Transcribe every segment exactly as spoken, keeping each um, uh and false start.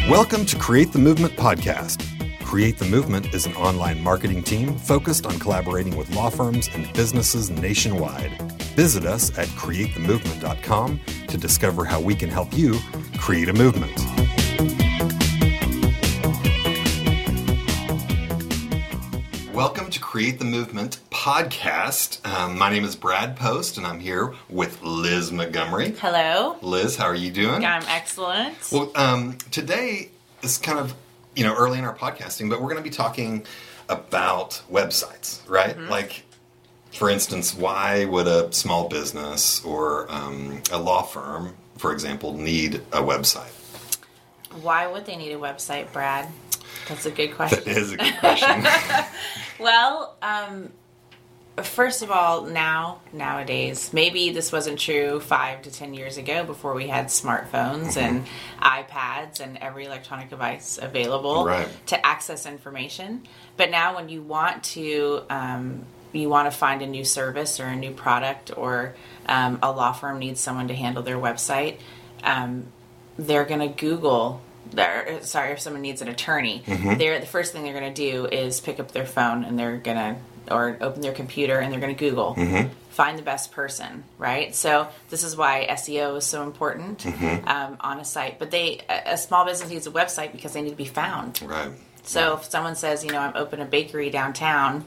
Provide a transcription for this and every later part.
Welcome to Create the Movement podcast. Create the Movement is an online marketing team focused on collaborating with law firms and businesses nationwide. Visit us at create the movement dot com to discover how we can help you create a movement. Welcome to Create the Movement podcast. Um, my name is Brad Post, and I'm here with Liz Montgomery. Hello. Liz, how are you doing? I'm excellent. Well, um, today is kind of, you know, early in our podcasting, but we're going to be talking about websites, right? Mm-hmm. Like, for instance, why would a small business or um, a law firm, for example, need a website? Why would they need a website, Brad? That's a good question. That is a good question. Well, um, first of all, now, nowadays, maybe this wasn't true five to ten years ago before we had smartphones mm-hmm. and iPads and every electronic device available right. to access information. But now when you want to, um, you want to find a new service or a new product, or um, a law firm needs someone to handle their website, um, they're going to Google. They're, sorry, if someone needs an attorney, mm-hmm. they're the first thing they're going to do is pick up their phone and they're going to, or open their computer and they're going to Google, mm-hmm. find the best person, right? So this is why S E O is so important mm-hmm. um, on a site. But they, a, a small business needs a website because they need to be found. Right. So right. if someone says, you know, I'm opening a bakery downtown,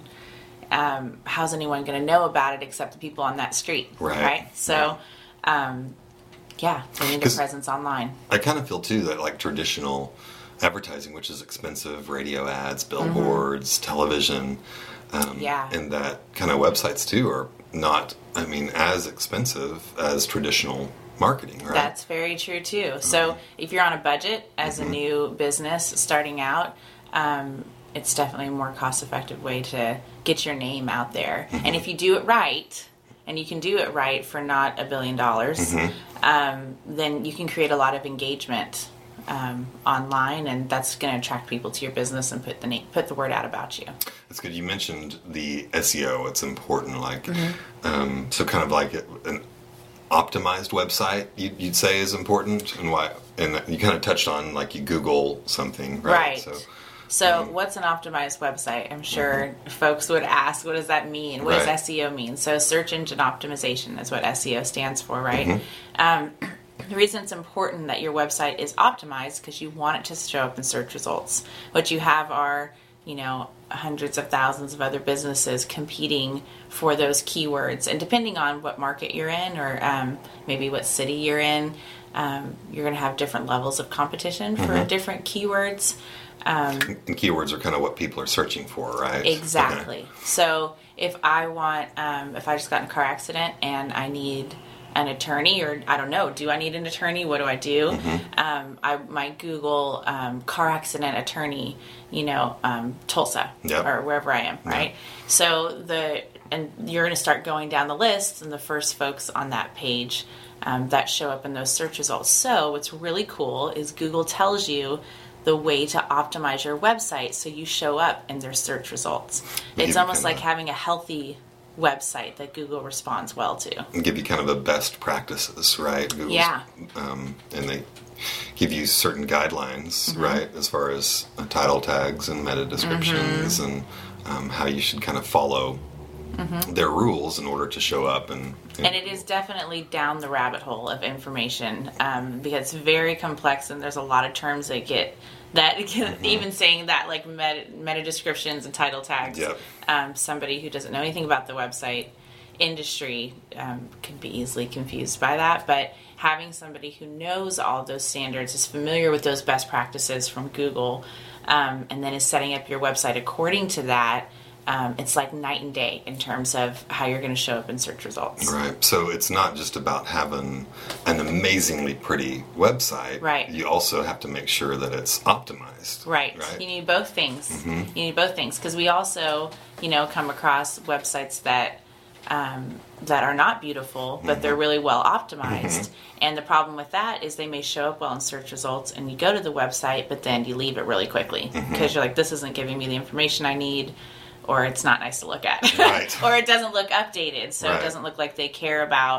um, how's anyone going to know about it except the people on that street, right? right? So. Um, Yeah, they need a presence online. I kind of feel, too, that like traditional advertising, which is expensive, radio ads, billboards, mm-hmm. television, um, yeah. and that kind of websites, too, are not, I mean, as expensive as traditional marketing, right? That's very true, too. Mm-hmm. So if you're on a budget as mm-hmm. a new business starting out, um, it's definitely a more cost-effective way to get your name out there. Mm-hmm. And if you do it right... and you can do it right for not a billion dollars, mm-hmm. um, then you can create a lot of engagement um, online, and that's going to attract people to your business and put the name, put the word out about you. That's good. You mentioned the S E O. It's important. Like, mm-hmm. um, so kind of like an optimized website, you, you'd say is important, and why? And you kind of touched on like you Google something, right? Right. So, So um, what's an optimized website? I'm sure mm-hmm. folks would ask, what does that mean? What right. does S E O mean? So search engine optimization is what S E O stands for, right? Mm-hmm. Um, the reason it's important that your website is optimized because you want it to show up in search results. What you have are, you know, hundreds of thousands of other businesses competing for those keywords. And depending on what market you're in, or um, maybe what city you're in, um, you're going to have different levels of competition for mm-hmm. different keywords. Um, and keywords are kind of what people are searching for, right? Exactly. Okay. So if I want, um, if I just got in a car accident and I need an attorney, or I don't know, do I need an attorney? What do I do? Mm-hmm. Um, I might Google um, car accident attorney, you know, um, Tulsa yep. or wherever I am, right? Yep. So the, and you're going to start going down the list, and the first folks on that page um, that show up in those search results. So what's really cool is Google tells you the way to optimize your website so you show up in their search results. It's almost like having a healthy website that Google responds well to. And give you kind of the best practices, right? Google's, yeah. Um, and they give you certain guidelines, mm-hmm. right, as far as uh, title tags and meta descriptions mm-hmm. and um, how you should kind of follow mm-hmm. their rules in order to show up. And, and and it is definitely down the rabbit hole of information um, because it's very complex, and there's a lot of terms that get that mm-hmm. even saying that, like meta, meta descriptions and title tags. Yep. Um, somebody who doesn't know anything about the website industry um, could be easily confused by that. But having somebody who knows all of those standards, is familiar with those best practices from Google, um, and then is setting up your website according to that. Um, it's like night and day in terms of how you're going to show up in search results. Right. So it's not just about having an amazingly pretty website. Right. You also have to make sure that it's optimized. Right. Right? You need both things. Mm-hmm. You need both things because we also, you know, come across websites that um, that are not beautiful, but mm-hmm. they're really well optimized. Mm-hmm. And the problem with that is they may show up well in search results, and you go to the website, but then you leave it really quickly because mm-hmm. you're like, this isn't giving me the information I need. Or it's not nice to look at. Right. Or it doesn't look updated, so right. it doesn't look like they care about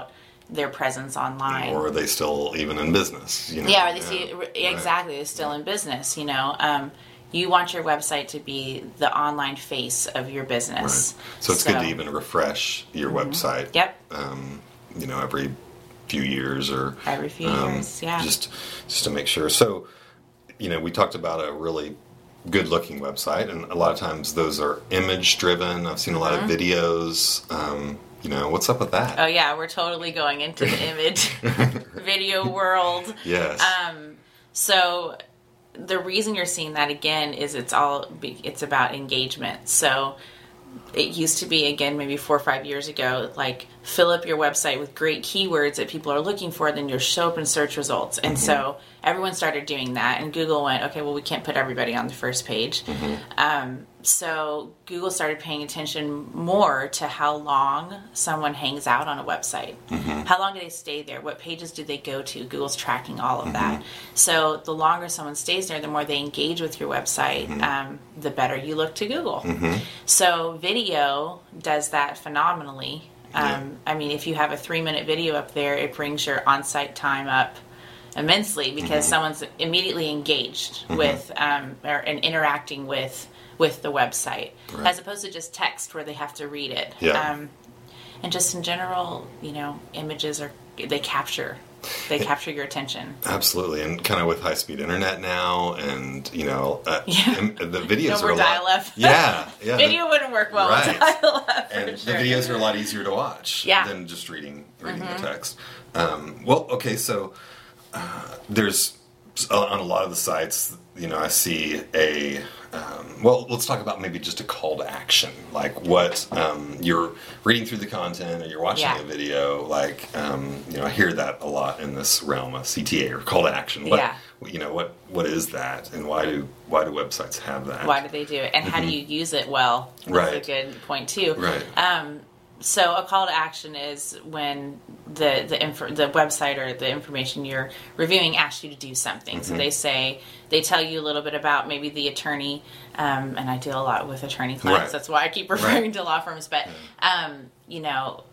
their presence online. Or are they still even in business? You know? Yeah, are they yeah. see, exactly, they're still in business, you know. Um, you want your website to be the online face of your business. Right. So it's so, good to even refresh your mm-hmm. website. Yep. Um, you know, every few years or every few um, years, yeah. Just just to make sure. So, you know, we talked about a really good looking website, and a lot of times those are image driven. I've seen a lot mm-hmm. of videos. Um, you know, what's up with that? Oh yeah, we're totally going into the image video world. Yes. Um, so the reason you're seeing that again is it's all it's about engagement. So it used to be, again, maybe four or five years ago, like fill up your website with great keywords that people are looking for, then you'll show up in search results. And mm-hmm. so everyone started doing that, and Google went, okay, well, we can't put everybody on the first page. Mm-hmm. Um, so Google started paying attention more to how long someone hangs out on a website. Mm-hmm. How long do they stay there? What pages do they go to? Google's tracking all of mm-hmm. that. So the longer someone stays there, the more they engage with your website, mm-hmm. um, the better you look to Google. Mm-hmm. So video does that phenomenally. Um, yeah. I mean, if you have a three-minute video up there, it brings your on-site time up immensely because mm-hmm. someone's immediately engaged mm-hmm. with um, or, and interacting with with the website, right. as opposed to just text where they have to read it. Yeah. Um, and just in general, you know, images are they capture they it, capture your attention. Absolutely, and kind of with high-speed internet now, and you know, uh, yeah. the videos no are a dial lot. Up. Yeah, yeah. Video wouldn't work well right. with dial-up. And sure. the videos are a lot easier to watch yeah. than just reading reading mm-hmm. the text. Um, well, okay, so uh, there's on a lot of the sites, you know, I see a. Um, well, let's talk about maybe just a call to action, like what um, you're reading through the content or you're watching yeah. a video. Like, um, you know, I hear that a lot in this realm of C T A or call to action. What, yeah. you know, what what is that, and why do why do websites have that? Why do they do it, and mm-hmm. how do you use it well? That's right. a good point too. Right. Um, so a call to action is when the the inf- the website or the information you're reviewing asks you to do something. Mm-hmm. So they say they tell you a little bit about maybe the attorney, um, and I deal a lot with attorney clients. Right. That's why I keep referring right. to law firms. But yeah. um, you know.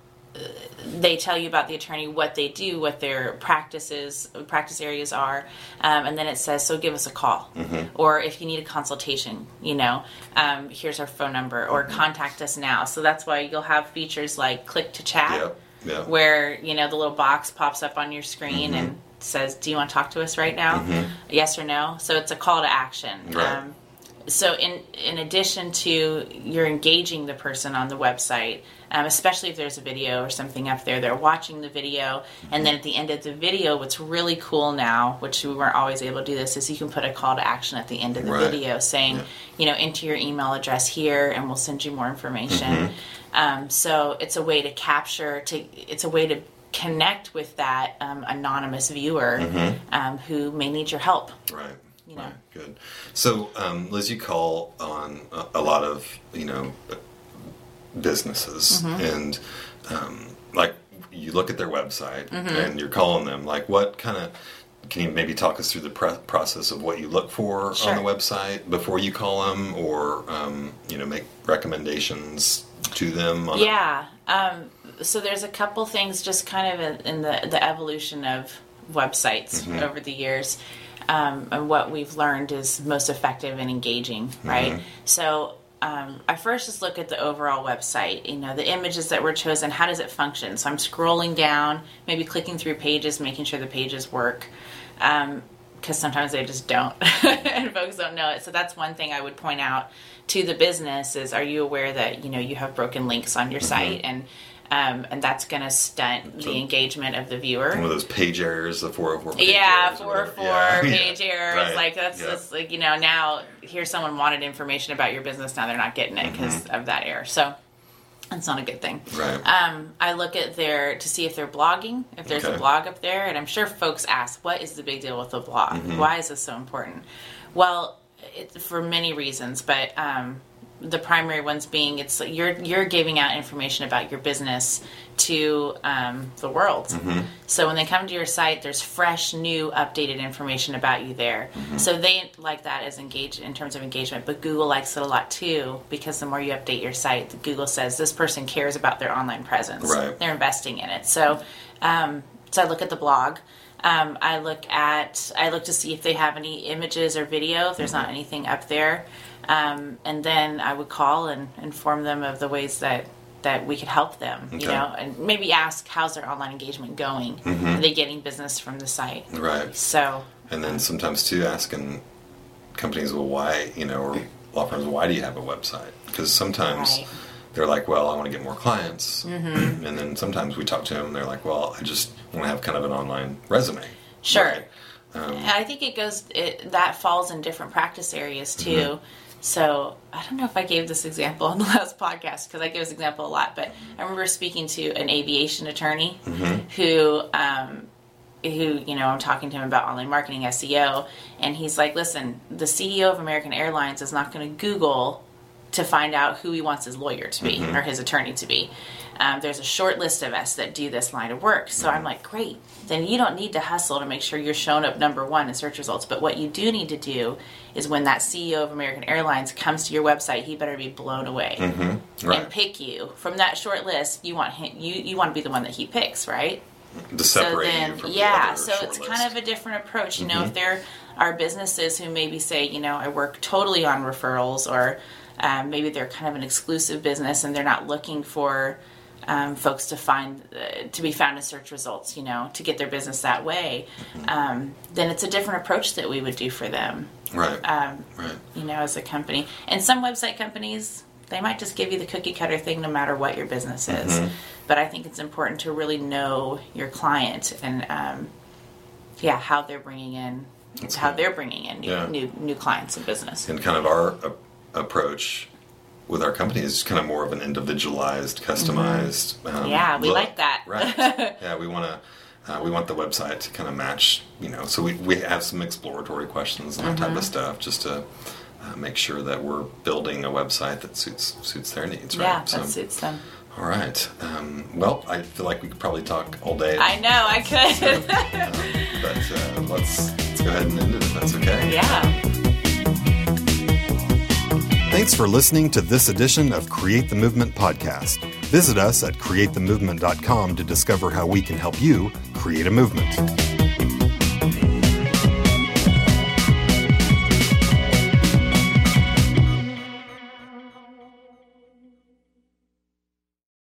They tell you about the attorney, what they do, what their practices, practice areas are, um, and then it says, so give us a call. Mm-hmm. Or if you need a consultation, you know, um, here's our phone number, or mm-hmm. contact us now. So that's why you'll have features like click to chat, yep. Yep. where, you know, the little box pops up on your screen mm-hmm. and says, do you want to talk to us right now? Mm-hmm. Yes or no? So it's a call to action. Right. Um, so in in addition to you're engaging the person on the website, um, especially if there's a video or something up there, they're watching the video, mm-hmm. and then at the end of the video, what's really cool now, which we weren't always able to do this, is you can put a call to action at the end of the right. video saying, yeah. you know, enter your email address here and we'll send you more information. Mm-hmm. Um, so it's a way to capture, to it's a way to connect with that um, anonymous viewer mm-hmm. um, who may need your help. Right. You know. Right, good. So, um, Liz, you call on a, a lot of, you know, businesses, mm-hmm. and um, like you look at their website mm-hmm. and you're calling them. Like, what kind of? Can you maybe talk us through the pre- process of what you look for sure. on the website before you call them, or um, you know, make recommendations to them? On yeah. Um, so there's a couple things just kind of in the the evolution of websites mm-hmm. over the years. Um, and what we've learned is most effective and engaging, right? Mm-hmm. So um, I first just look at the overall website, you know, the images that were chosen, how does it function? So I'm scrolling down, maybe clicking through pages, making sure the pages work, because um, sometimes they just don't, and folks don't know it. So that's one thing I would point out to the business is, are you aware that, you know, you have broken links on your mm-hmm. site, and Um, and that's going to stunt so the engagement of the viewer. One of those page errors, the four oh four page yeah, errors. four oh four yeah, page yeah. errors. Right. Like, that's yep. just like, you know, now here's someone wanted information about your business. Now they're not getting it because mm-hmm. of that error. So that's not a good thing. Right. Um, I look at their, to see if they're blogging, if there's okay. a blog up there. And I'm sure folks ask, what is the big deal with the blog? Mm-hmm. Why is this so important? Well, it, for many reasons, but um, the primary ones being it's you're you're giving out information about your business to um, the world. Mm-hmm. So when they come to your site, there's fresh, new, updated information about you there. Mm-hmm. So they like that as engaged in terms of engagement. But Google likes it a lot too, because the more you update your site, Google says this person cares about their online presence. Right. They're investing in it. So um, so I look at the blog. Um, I look at I look to see if they have any images or video. If there's mm-hmm. not anything up there. Um, and then I would call and inform them of the ways that, that we could help them, okay. you know, and maybe ask, how's their online engagement going? Mm-hmm. Are they getting business from the site? Right. So. And then sometimes, too, asking companies, well, why, you know, or law firms, why do you have a website? Because sometimes right. they're like, well, I want to get more clients. Mm-hmm. And then sometimes we talk to them and they're like, well, I just want to have kind of an online resume. Sure. Right? Um, I think it goes, it, that falls in different practice areas, too. Mm-hmm. So I don't know if I gave this example on the last podcast, because I give this example a lot, but I remember speaking to an aviation attorney mm-hmm. who, um, who, you know, I'm talking to him about online marketing, S E O, and he's like, listen, the C E O of American Airlines is not going to Google to find out who he wants his lawyer to be mm-hmm. or his attorney to be. Um, there's a short list of us that do this line of work. So mm-hmm. I'm like, great. Then you don't need to hustle to make sure you're showing up number one in search results. But what you do need to do is when that C E O of American Airlines comes to your website, he better be blown away mm-hmm. right. and pick you. From that short list, you want him, you, you want to be the one that he picks, right? To separate so then, you from yeah, the so it's list. kind of a different approach. You mm-hmm. know, if there are businesses who maybe say, you know, I work totally on referrals, or um, maybe they're kind of an exclusive business and they're not looking for um, folks to find uh, to be found in search results, you know, to get their business that way, mm-hmm. um, then it's a different approach that we would do for them. Right. Um, right. You know, as a company. And some website companies, they might just give you the cookie cutter thing no matter what your business is. Mm-hmm. But I think it's important to really know your client and, um, yeah, how they're bringing in, That's how cool. they're bringing in new, yeah. new new clients and business. And kind of our uh, approach with our company is kind of more of an individualized, customized. Mm-hmm. Um, yeah, we look. like that. Right. Yeah, we want to. Uh, we want the website to kind of match, you know. So we we have some exploratory questions and that mm-hmm. type of stuff, just to uh, make sure that we're building a website that suits suits their needs. Right? Yeah, that so, suits them. All right. Um, well, I feel like we could probably talk all day. I know, I could. um, but uh, let's let's go ahead and end it if that's okay. Yeah. Thanks for listening to this edition of Create the Movement podcast. Visit us at create the movement dot com to discover how we can help you create a movement.